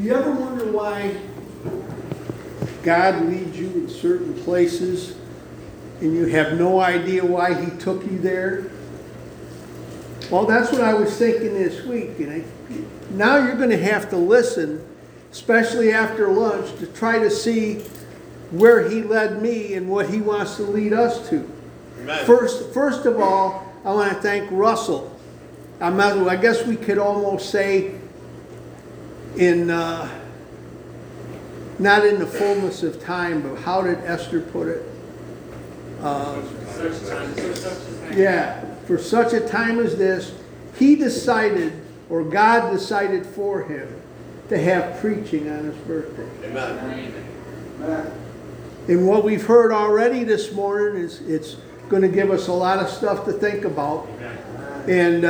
Do you ever wonder why God leads you in certain places and you have no idea why He took you there? Well, that's what I was thinking this week. And now you're going to have to listen, especially after lunch, to try to see where He led me and what He wants to lead us to. Amen. First of all, I want to thank Russell. I guess we could almost say in not in the fullness of time, but how did Esther put it? Yeah, for such a time as this, he decided, or God decided for him, to have preaching on his birthday. Amen. And what we've heard already this morning is it's going to give us a lot of stuff to think about. And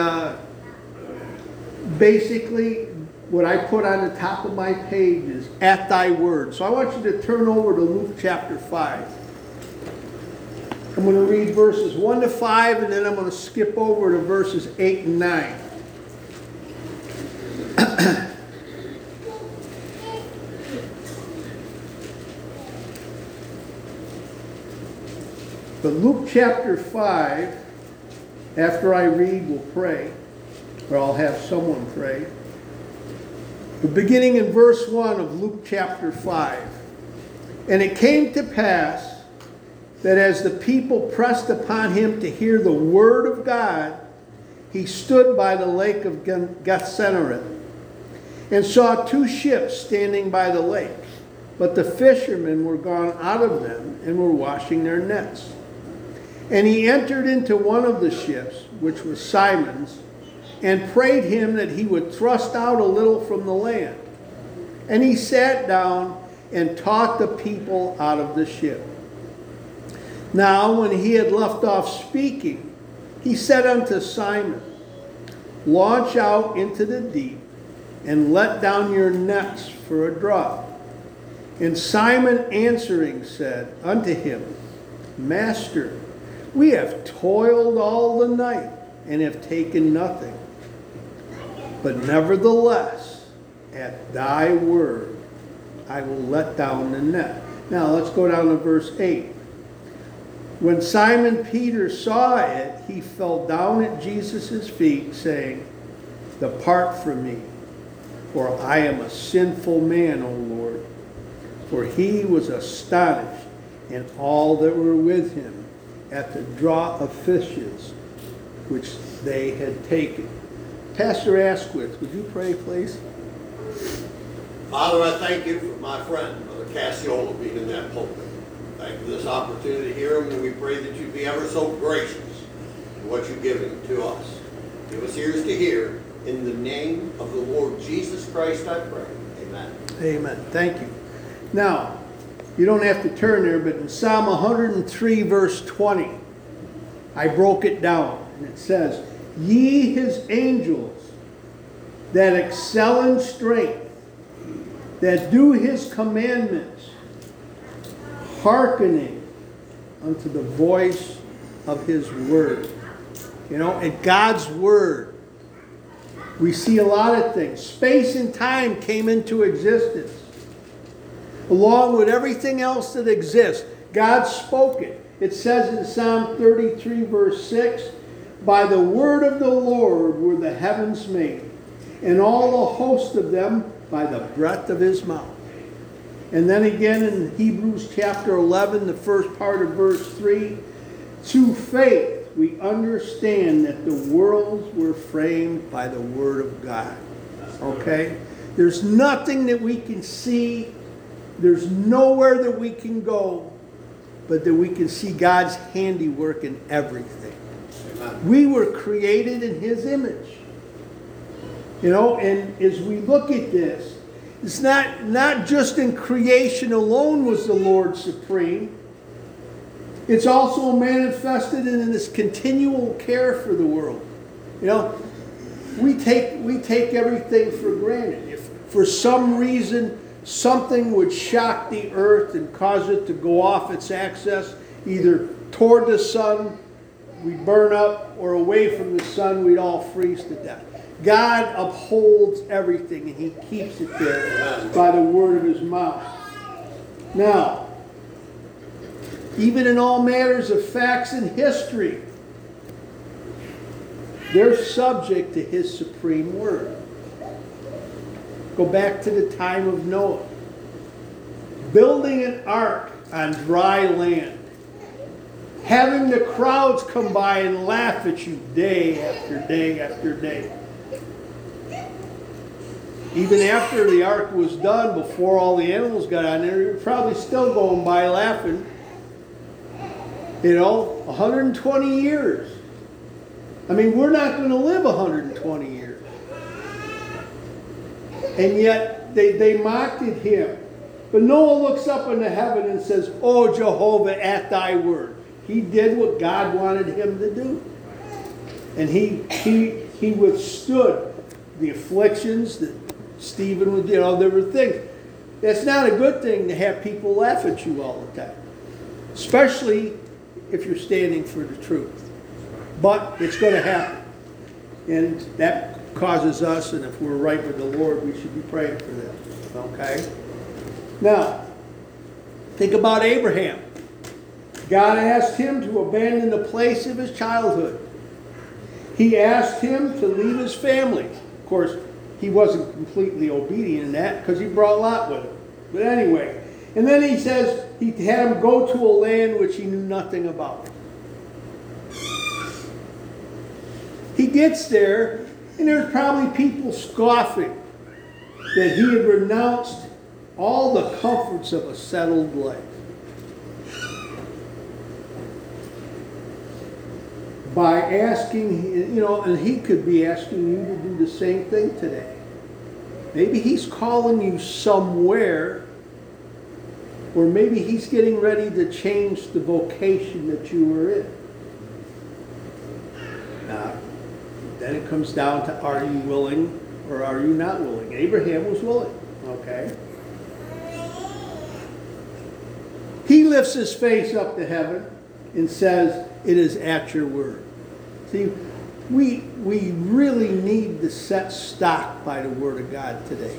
basically, what I put on the top of my page is, at thy word. So I want you to turn over to Luke chapter 5. I'm going to read verses 1 to 5, and then I'm going to skip over to verses 8 and 9. But Luke chapter 5, after I read, we'll pray, or I'll have someone pray. But beginning in verse 1 of Luke chapter 5. And it came to pass that as the people pressed upon him to hear the word of God, he stood by the lake of Gennesaret and saw two ships standing by the lake. But the fishermen were gone out of them and were washing their nets. And he entered into one of the ships, which was Simon's, and prayed him that he would thrust out a little from the land. And he sat down and taught the people out of the ship. Now, when he had left off speaking, he said unto Simon, Launch out into the deep, and let down your nets for a draught. And Simon answering said unto him, Master, we have toiled all the night, and have taken nothing. But nevertheless, at thy word, I will let down the net. Now, let's go down to verse 8. When Simon Peter saw it, he fell down at Jesus' feet, saying, Depart from me, for I am a sinful man, O Lord. For he was astonished, and all that were with him, at the draught of fishes which they had taken. Pastor Asquith, would you pray, please? Father, I thank you for my friend, Brother Cassiola, being in that pulpit. Thank you for this opportunity to hear him, and we pray that you be ever so gracious in what you've given to us. Give us ears to hear. In the name of the Lord Jesus Christ, I pray. Amen. Amen. Thank you. Now, you don't have to turn there, but in Psalm 103, verse 20, I broke it down, and it says, Ye his angels that excel in strength, that do his commandments, hearkening unto the voice of his word. You know, at God's word, we see a lot of things. Space and time came into existence. Along with everything else that exists, God spoke it. It says in Psalm 33, verse 6, By the word of the Lord were the heavens made, and all the host of them by the breath of his mouth. And then again in Hebrews chapter 11, the first part of verse 3, To faith we understand that the worlds were framed by the word of God. Okay? There's nothing that we can see. There's nowhere that we can go, but that we can see God's handiwork in everything. Amen. We were created in his image. You know, and as we look at this, it's not just in creation alone was the Lord supreme. It's also manifested in this continual care for the world. You know, we take everything for granted. If for some reason something would shock the earth and cause it to go off its axis, either toward the sun, we'd burn up, or away from the sun, we'd all freeze to death. God upholds everything, and he keeps it there by the word of his mouth. Now, even in all matters of facts and history, they're subject to his supreme word. Go back to the time of Noah. Building an ark on dry land. Having the crowds come by and laugh at you day after day after day. Even after the ark was done, before all the animals got on there, you're probably still going by laughing. 120 years. I mean, we're not going to live 120 years. And yet, they mocked at him. But Noah looks up into heaven and says, "Oh, Jehovah, at thy word." He did what God wanted him to do. And he withstood the afflictions that Stephen would, there were things. It's not a good thing to have people laugh at you all the time. Especially if you're standing for the truth. But it's going to happen. And that causes us, and if we're right with the Lord, we should be praying for them. Okay? Now, think about Abraham. God asked him to abandon the place of his childhood. He asked him to leave his family. Of course, he wasn't completely obedient in that because he brought Lot with him. But anyway, and then he says he had him go to a land which he knew nothing about. He gets there, and there's probably people scoffing that he had renounced all the comforts of a settled life. By asking, and he could be asking you to do the same thing today. Maybe he's calling you somewhere, or maybe he's getting ready to change the vocation that you were in. Now, then it comes down to, are you willing or are you not willing? Abraham was willing, okay? He lifts his face up to heaven and says, "It is at your word." See, we really need to set stock by the word of God today.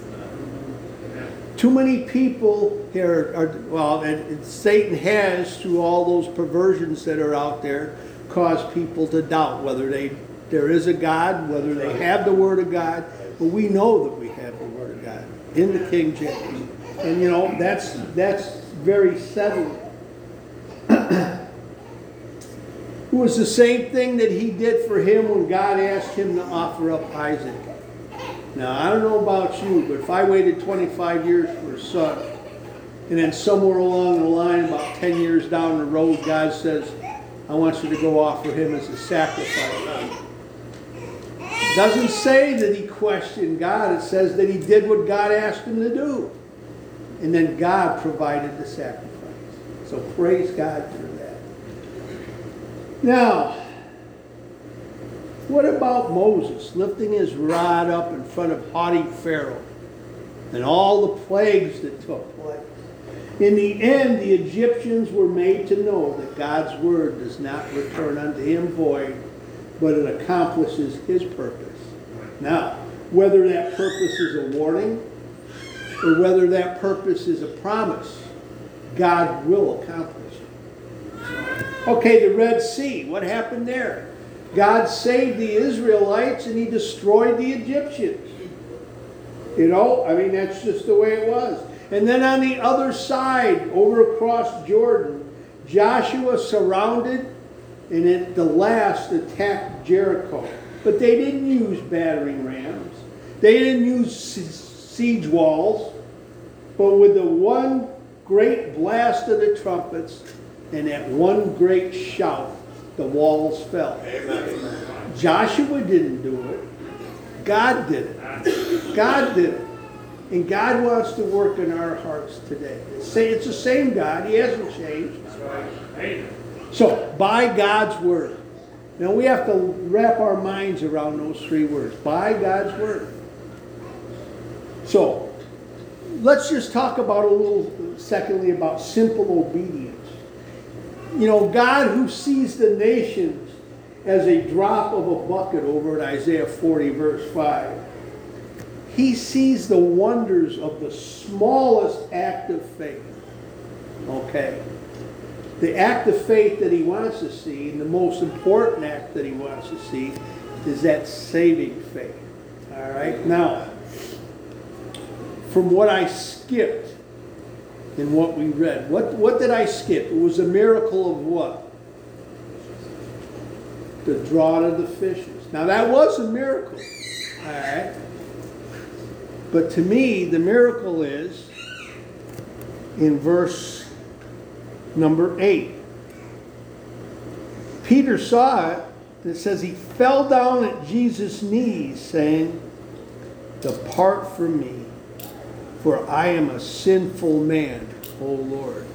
Too many people here and Satan has, through all those perversions that are out there, caused people to doubt whether there is a God, whether they have the word of God. But we know that we have the word of God in the King James. And that's very settling. It was the same thing that he did for him when God asked him to offer up Isaac. Now, I don't know about you, but if I waited 25 years for a son, and then somewhere along the line, about 10 years down the road, God says, "I want you to go offer him as a sacrifice." It doesn't say that he questioned God. It says that he did what God asked him to do. And then God provided the sacrifice. So praise God for that. Now, what about Moses lifting his rod up in front of haughty Pharaoh and all the plagues that took place? In the end, the Egyptians were made to know that God's word does not return unto him void, but it accomplishes his purpose. Now, whether that purpose is a warning or whether that purpose is a promise, God will accomplish it. Okay, the Red Sea, what happened there? God saved the Israelites and he destroyed the Egyptians. That's just the way it was. And then on the other side, over across Jordan, Joshua surrounded and at the last attacked Jericho. But they didn't use battering rams. They didn't use siege walls. But with the one great blast of the trumpets and that one great shout, the walls fell. Amen. Joshua didn't do it. God did it. God did it. And God wants to work in our hearts today. It's the same God. He hasn't changed. So, by God's word. Now we have to wrap our minds around those three words. By God's word. So, let's just talk about secondly, about simple obedience. God who sees the nations as a drop of a bucket over at Isaiah 40 verse 5. He sees the wonders of the smallest act of faith. Okay? The act of faith that he wants to see, and the most important act that he wants to see, is that saving faith. All right? Now, from what I skipped in what we read, what did I skip? It was a miracle of what? The drawing of the fishes. Now, that was a miracle. All right? But to me, the miracle is in verse number 8. Peter saw it, and it says he fell down at Jesus' knees, saying, "Depart from me, for I am a sinful man, O Lord."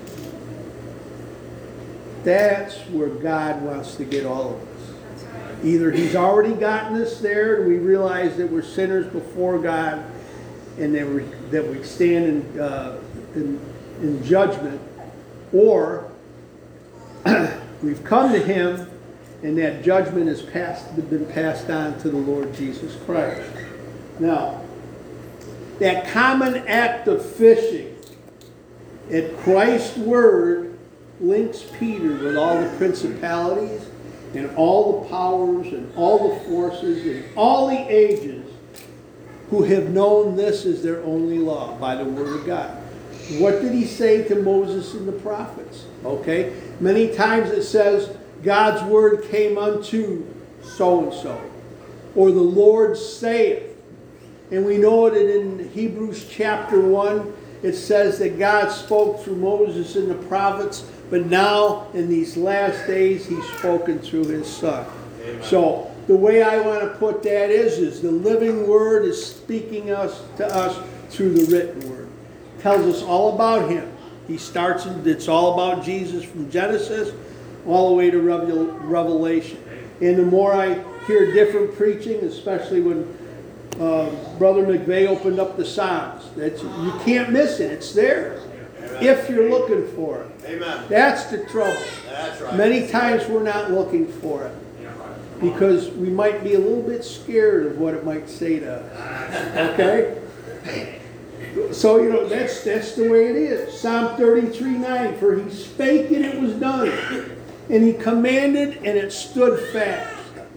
That's where God wants to get all of us. Either he's already gotten us there, and we realize that we're sinners before God, and that we stand in judgment, or we've come to him and that judgment has been passed on to the Lord Jesus Christ. Now, that common act of fishing at Christ's word links Peter with all the principalities and all the powers and all the forces and all the ages who have known this as their only law by the word of God. What did he say to Moses and the prophets? Okay, many times it says God's word came unto so-and-so, or the Lord saith. And we know it in Hebrews chapter 1, it says that God spoke through Moses and the prophets, but now in these last days he's spoken through his son. Amen. So the way I want to put that is the living word is speaking to us through the written word. Tells us all about him. It's all about Jesus from Genesis all the way to Revelation. And the more I hear different preaching, especially when Brother McVeigh opened up the Psalms, you can't miss it. It's there. Amen. If you're looking for it. Amen. That's the trouble. That's right. Many times we're not looking for it because we might be a little bit scared of what it might say to us. Okay? So, that's the way it is. Psalm 33:9, for he spake and it was done. And he commanded and it stood fast.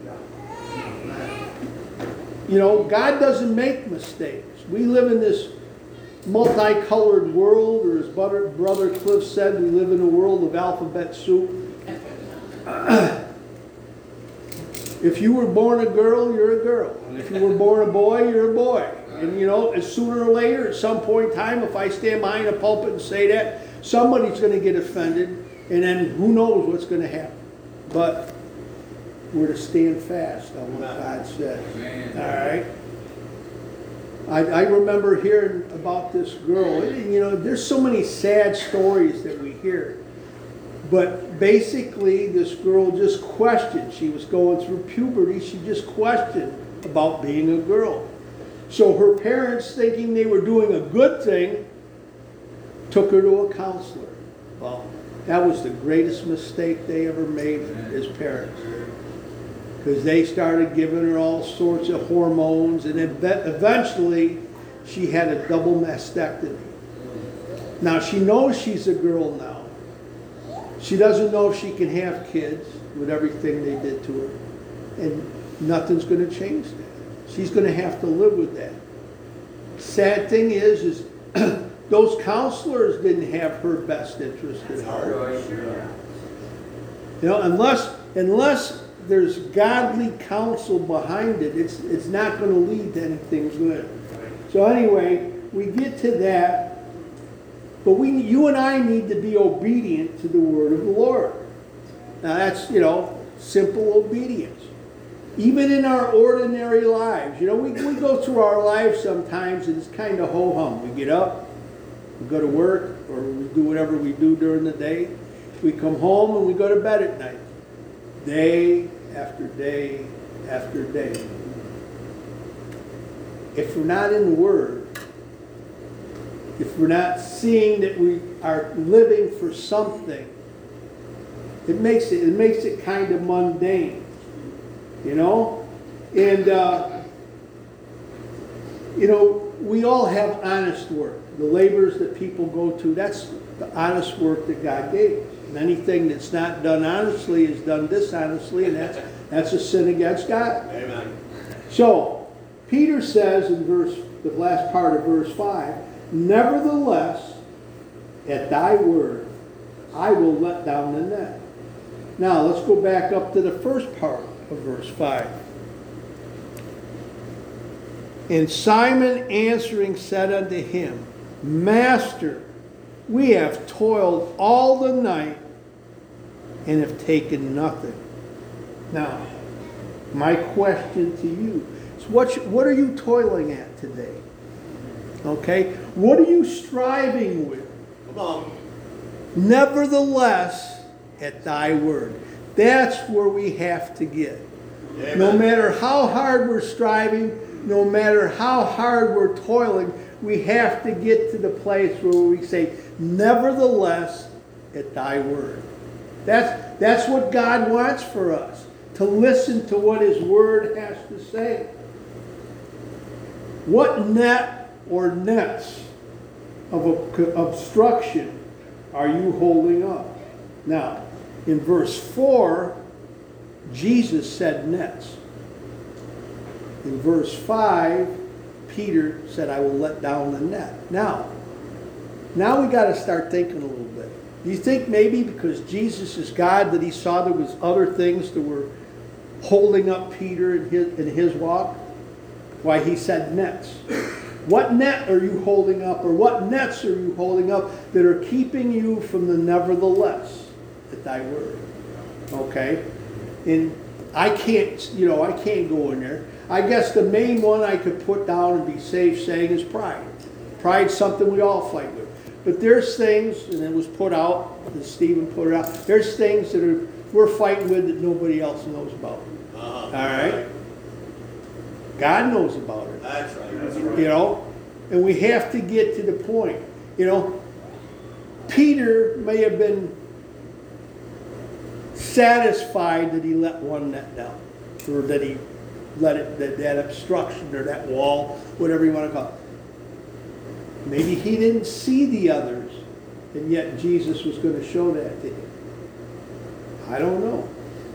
God doesn't make mistakes. We live in this multicolored world, or as Brother Cliff said, we live in a world of alphabet soup. If you were born a girl, you're a girl. And if you were born a boy, you're a boy. And sooner or later, at some point in time, if I stand behind a pulpit and say that, somebody's going to get offended, and then who knows what's going to happen. But we're to stand fast on what God says. All right? I remember hearing about this girl. There's so many sad stories that we hear. But basically, this girl just questioned. She was going through puberty. She just questioned about being a girl. So her parents, thinking they were doing a good thing, took her to a counselor. Well, that was the greatest mistake they ever made as parents. Because they started giving her all sorts of hormones, and eventually she had a double mastectomy. Now she knows she's a girl now. She doesn't know if she can have kids with everything they did to her. And nothing's going to change that. She's going to have to live with that. Sad thing is those counselors didn't have her best interest at heart. Unless there's godly counsel behind it, it's not going to lead to anything good. So anyway, we get to that, but you and I need to be obedient to the word of the Lord. Now that's, simple obedience. Even in our ordinary lives, we go through our lives sometimes and it's kind of ho-hum. We get up, we go to work, or we do whatever we do during the day. We come home and we go to bed at night. Day after day after day. If we're not in the Word, if we're not seeing that we are living for something, it makes it kind of mundane. you know? And, you know, we all have honest work. The labors that people go to, that's the honest work that God gave us. And anything that's not done honestly is done dishonestly, and that's a sin against God. Amen. So, Peter says in the last part of verse 5, nevertheless, at thy word, I will let down the net. Now, let's go back up to the first part of verse 5. And Simon answering said unto him, Master, we have toiled all the night and have taken nothing. Now, my question to you is, what are you toiling at today? Okay? What are you striving with? Come on. Nevertheless, at thy word. That's where we have to get. Amen. No matter how hard we're striving, no matter how hard we're toiling, we have to get to the place where we say, nevertheless, at thy word. That's what God wants for us, to listen to what his word has to say. What net or nets of obstruction are you holding up? Now, in verse 4, Jesus said nets. In verse 5, Peter said, I will let down the net. Now we got to start thinking a little bit. Do you think maybe because Jesus is God that he saw there was other things that were holding up Peter in his walk? Why he said nets. What net are you holding up, or what nets are you holding up that are keeping you from the nevertheless at thy word? Okay? And I can't go in there. I guess the main one I could put down and be safe saying is pride. Pride's something we all fight with. But there's things, and it was put out, and Stephen put it out, there's things that we're fighting with that nobody else knows about. All right? God knows about it. That's right. You know? And we have to get to the point. You know, Peter may have been satisfied that he let one net down, or that he let it, that obstruction or that wall, whatever you want to call it. Maybe he didn't see the others, and yet Jesus was going to show that to him. I don't know.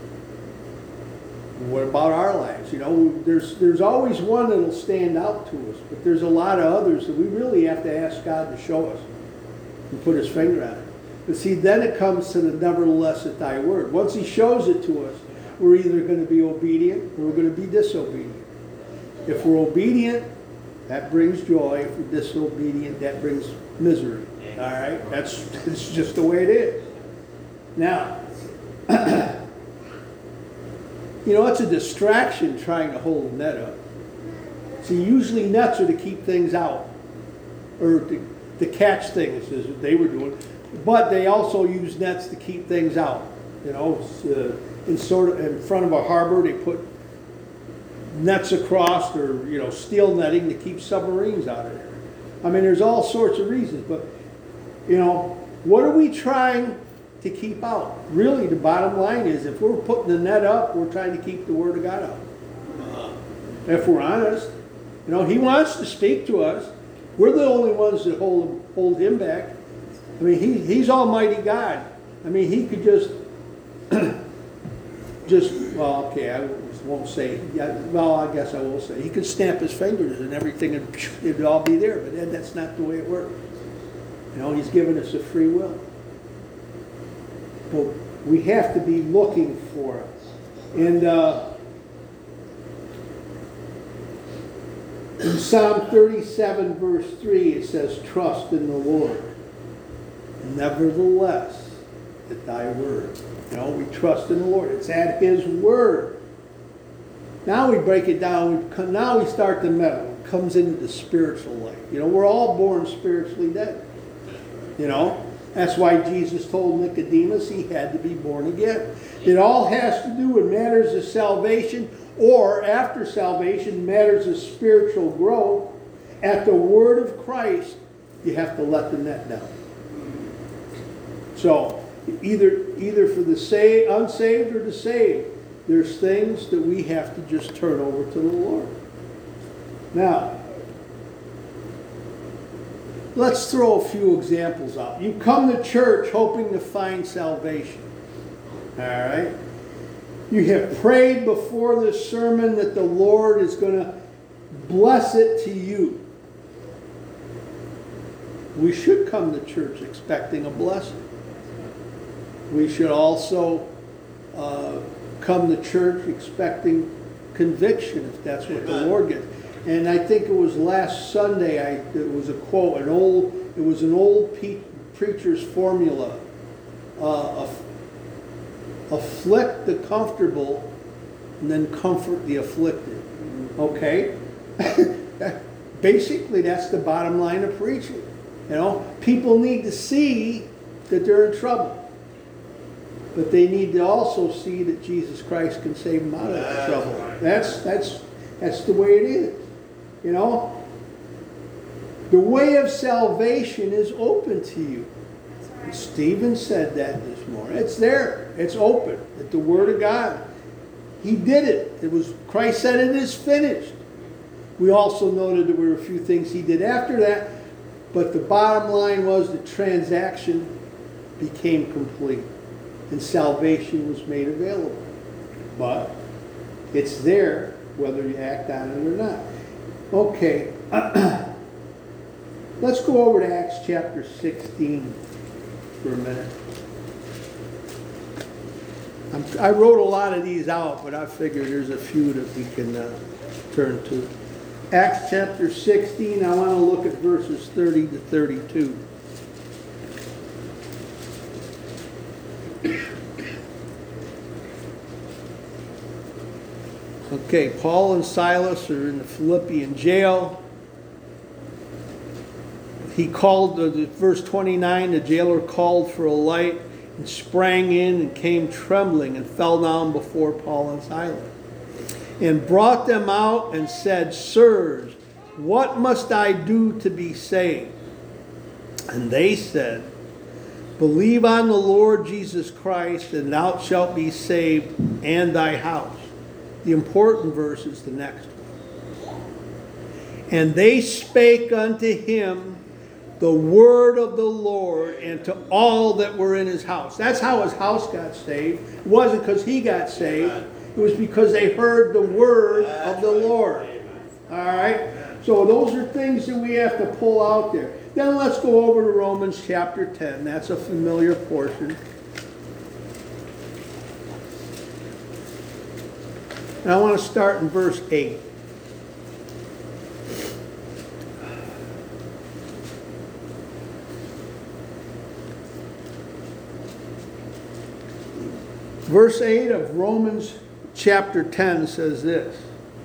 What about our lives? You know, there's always one that'll stand out to us, but there's a lot of others that we really have to ask God to show us and put his finger on it. But see, then it comes to the nevertheless at thy word. Once he shows it to us, we're either going to be obedient or we're going to be disobedient. If we're obedient, that brings joy. If we're disobedient, that brings misery. All right? It's just the way it is. Now, you know, it's a distraction trying to hold a net up. See, usually nets are to keep things out, or to catch things, as they were doing. But they also use nets to keep things out. You know, in front of a harbor, they put nets across, or steel netting to keep submarines out of there. I mean, there's all sorts of reasons. But what are we trying to keep out? Really, the bottom line is, if we're putting the net up, we're trying to keep the Word of God out. If we're honest, he wants to speak to us. We're the only ones that hold him back. I mean, he's Almighty God. I mean, he could I won't say. Well, I guess I will say he could snap his fingers and everything, and it'd all be there. But that's not the way it works. He's given us a free will. But we have to be looking for it. And in Psalm 37, verse 3, it says, trust in the Lord. Nevertheless, at thy word. We trust in the Lord. It's at his word. Now we break it down. Now we start the metal. It comes into the spiritual life. We're all born spiritually dead. That's why Jesus told Nicodemus he had to be born again. It all has to do with matters of salvation, or after salvation, matters of spiritual growth. At the word of Christ, you have to let the net down. So, either for the unsaved or the saved, there's things that we have to just turn over to the Lord. Now, let's throw a few examples out. You come to church hoping to find salvation. All right? You have prayed before this sermon that the Lord is going to bless it to you. We should come to church expecting a blessing. We should also come to church expecting conviction, if that's what the Lord gets. And I think it was last Sunday, it was a quote, an old preacher's formula. Afflict the comfortable and then comfort the afflicted. Okay? Basically, that's the bottom line of preaching. You know, people need to see that they're in trouble. But they need to also see that Jesus Christ can save them out of that trouble. Right. That's the way it is. You know? The way of salvation is open to you. And Stephen said that this morning. It's there. It's open. At the Word of God. He did it. Christ said it is finished. We also noted there were a few things he did after that. But the bottom line was the transaction became complete. And salvation was made available. But it's there whether you act on it or not. Okay. Let's go over to Acts chapter 16 for a minute. I wrote a lot of these out, but I figured there's a few that we can turn to. Acts chapter 16, I want to look at verses 30 to 32. Okay, Paul and Silas are in the Philippian jail. He called, verse 29, the jailer called for a light and sprang in and came trembling and fell down before Paul and Silas. And brought them out and said, Sirs, what must I do to be saved? And they said, Believe on the Lord Jesus Christ, and thou shalt be saved, and thy house. The important verse is the next one. And they spake unto him the word of the Lord, and to all that were in his house. That's how his house got saved. It wasn't because he got saved. It was because they heard the word of the Lord. All right? So those are things that we have to pull out there. Then let's go over to Romans chapter 10. That's a familiar portion. And I want to start in verse 8. Verse 8 of Romans chapter 10 says this.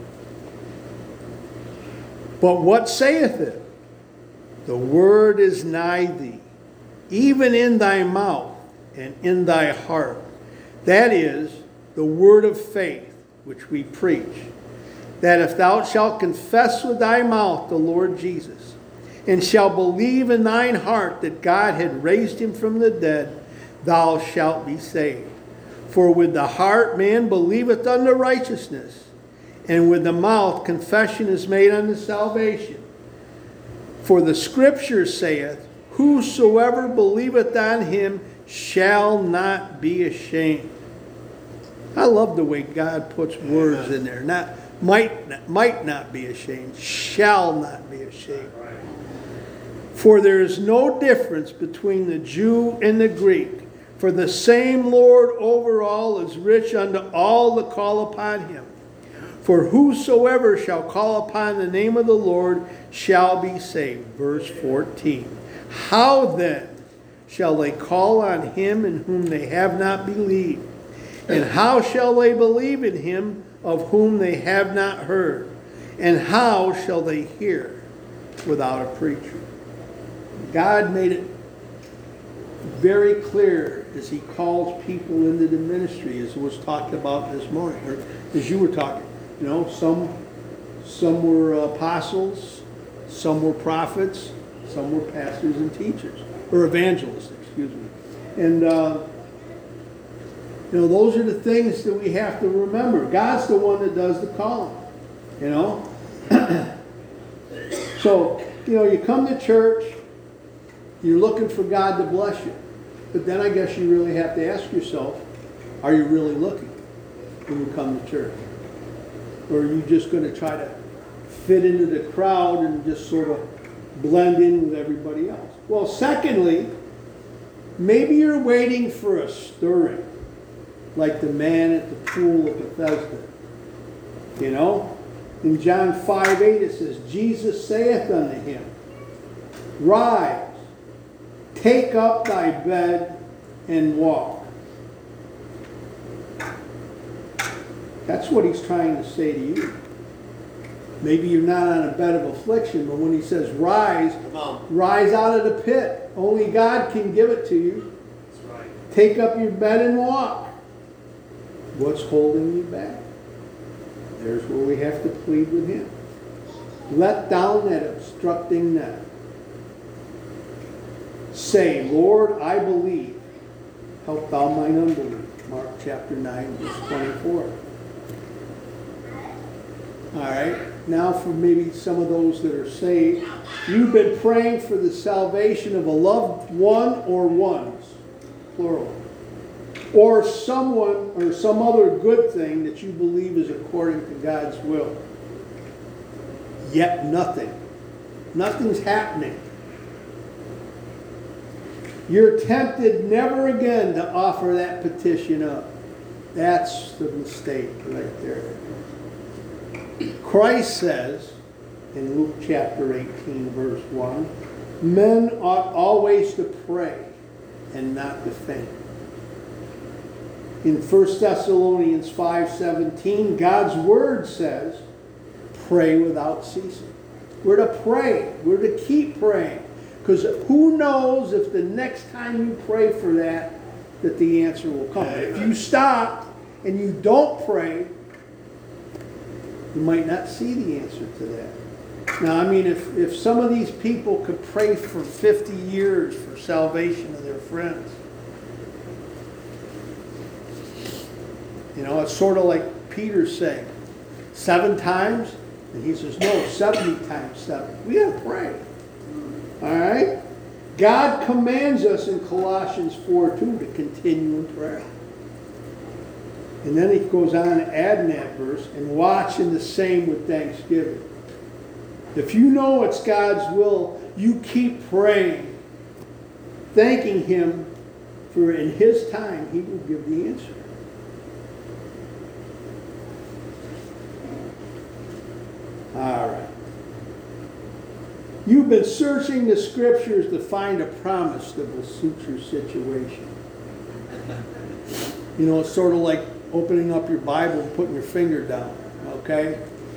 But what saith it? The word is nigh thee, even in thy mouth and in thy heart. That is the word of faith which we preach. That if thou shalt confess with thy mouth the Lord Jesus, and shalt believe in thine heart that God had raised him from the dead, thou shalt be saved. For with the heart man believeth unto righteousness, and with the mouth confession is made unto salvation. For the scripture saith, Whosoever believeth on him shall not be ashamed. I love the way God puts words in there. Not might not be ashamed, shall not be ashamed. For there is no difference between the Jew and the Greek. For the same Lord over all is rich unto all that call upon him. For whosoever shall call upon the name of the Lord shall be saved. Verse 14. How then shall they call on him in whom they have not believed? And how shall they believe in him of whom they have not heard? And how shall they hear without a preacher? God made it very clear as he calls people into the ministry, as was talked about this morning, or as you were talking. You know, some were apostles, some were prophets, some were pastors and teachers, or evangelists, excuse me. And You know, those are the things that we have to remember. God's the one that does the calling, you know. So, you know, you come to church, you're looking for God to bless you. But then I guess you really have to ask yourself, are you really looking when you come to church? Or are you just going to try to fit into the crowd and just sort of blend in with everybody else? Well, secondly, maybe you're waiting for a stirring, like the man at the pool of Bethesda. You know? In John 5:8 it says, Jesus saith unto him, Rise, take up thy bed, and walk. That's what he's trying to say to you. Maybe you're not on a bed of affliction, but when he says rise, rise out of the pit. Only God can give it to you. That's right. Take up your bed and walk. What's holding you back? There's where we have to plead with him. Let down that obstructing net. Say, Lord, I believe. Help thou mine unbelief. Mark chapter 9, verse 24. All right. Now for maybe some of those that are saved. You've been praying for the salvation of a loved one or ones, plural. Or someone or some other good thing that you believe is according to God's will. Yet nothing's happening. You're tempted never again to offer that petition up. That's the mistake right there. Christ says in Luke chapter 18 verse 1, men ought always to pray and not to faint. In 1 Thessalonians 5:17, God's word says, pray without ceasing. We're to pray. We're to keep praying. Because who knows if the next time you pray for that the answer will come. If you stop and you don't pray, you might not see the answer to that. Now, I mean, if some of these people could pray for 50 years for salvation of their friends, you know, it's sort of like Peter saying, 7 times? And he says, no, 70 times 7. We got to pray. All right? God commands us in Colossians 4:2 to continue in prayer. And then he goes on to add in that verse, and watch in the same with thanksgiving. If you know it's God's will, you keep praying, thanking him for in his time he will give the answer. All right. You've been searching the scriptures to find a promise that will suit your situation. You know, it's sort of like opening up your Bible and putting your finger down, okay?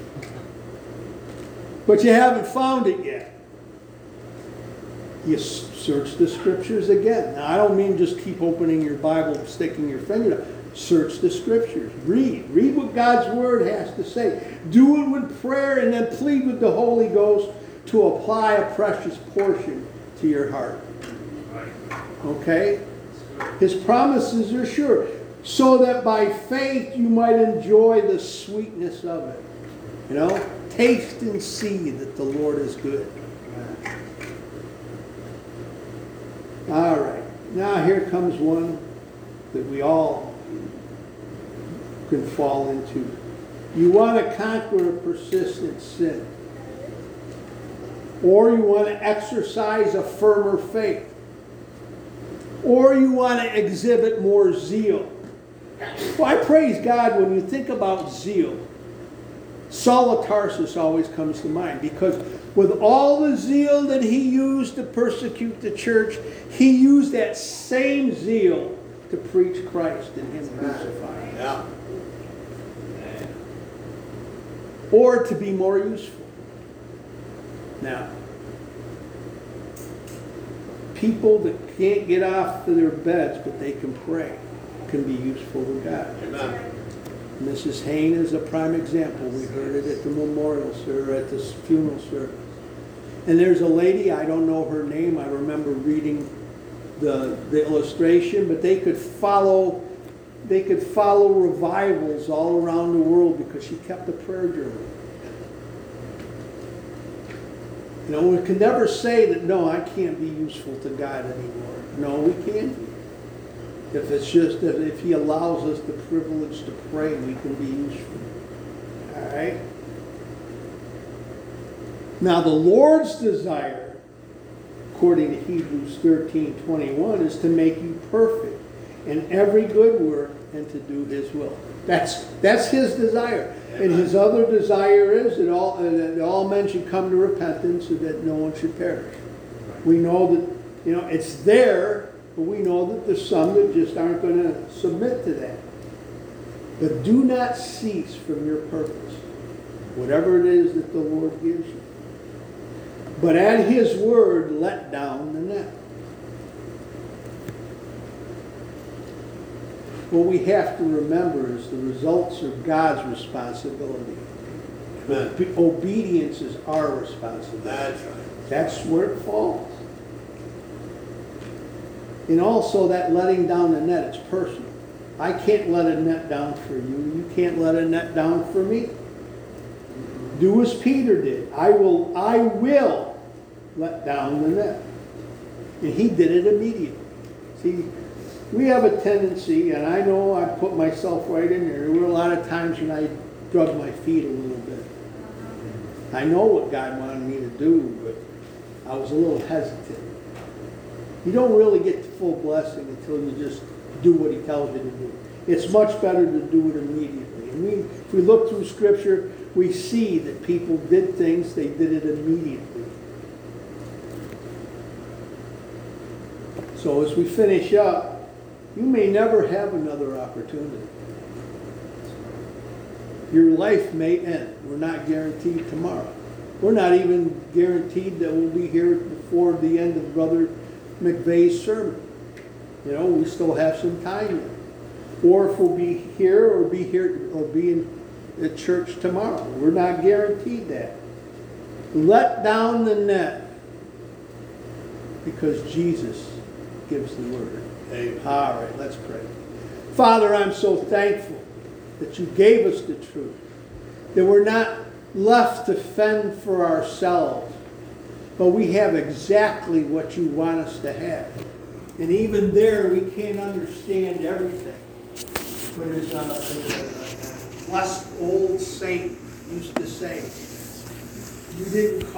But you haven't found it yet. You search the scriptures again. Now, I don't mean just keep opening your Bible and sticking your finger down. Search the scriptures. Read. Read what God's word has to say. Do it with prayer and then plead with the Holy Ghost to apply a precious portion to your heart. Okay? His promises are sure. So that by faith you might enjoy the sweetness of it. You know? Taste and see that the Lord is good. All right. Now here comes one that we all can fall into. You want to conquer a persistent sin. Or you want to exercise a firmer faith. Or you want to exhibit more zeal. Well, I praise God when you think about zeal. Saul of Tarsus always comes to mind because with all the zeal that he used to persecute the church, he used that same zeal to preach Christ and him crucified. Yeah. Or to be more useful. Now, people that can't get off of their beds but they can pray can be useful to God. Amen. Mrs. Hain is a prime example. We heard it at the memorial service, at the funeral service. And there's a lady, I don't know her name, I remember reading the illustration, but they could follow they could follow revivals all around the world because she kept a prayer journal. You know, we can never say that, no, I can't be useful to God anymore. No, we can be. If it's just that if He allows us the privilege to pray, we can be useful. All right? Now, the Lord's desire, according to Hebrews 13:21, is to make you perfect in every good work and to do His will. That's His desire. And His other desire is that all men should come to repentance and that no one should perish. We know that, you know, it's there, but we know that there's some that just aren't going to submit to that. But do not cease from your purpose, whatever it is that the Lord gives you. But at His word, let down the net. What we have to remember is the results are God's responsibility. Amen. Obedience is our responsibility. That's right. That's where it falls. And also that letting down the net, it's personal. I can't let a net down for you. You can't let a net down for me. Do as Peter did. I will let down the net. And he did it immediately. See, we have a tendency, and I know I put myself right in there. There were a lot of times when I drug my feet a little bit. I know what God wanted me to do, but I was a little hesitant. You don't really get the full blessing until you just do what He tells you to do. It's much better to do it immediately. And if we look through Scripture, we see that people did things, they did it immediately. So as we finish up, you may never have another opportunity. Your life may end. We're not guaranteed tomorrow. We're not even guaranteed that we'll be here before the end of Brother McVeigh's sermon. You know, we still have some time yet. Or if we'll be here or be in at church tomorrow. We're not guaranteed that. Let down the net because Jesus gives the word. Amen. All right, let's pray. Father, I'm so thankful that you gave us the truth, that we're not left to fend for ourselves, but we have exactly what you want us to have. And even there, we can't understand everything. But as a blessed old saint used to say, you didn't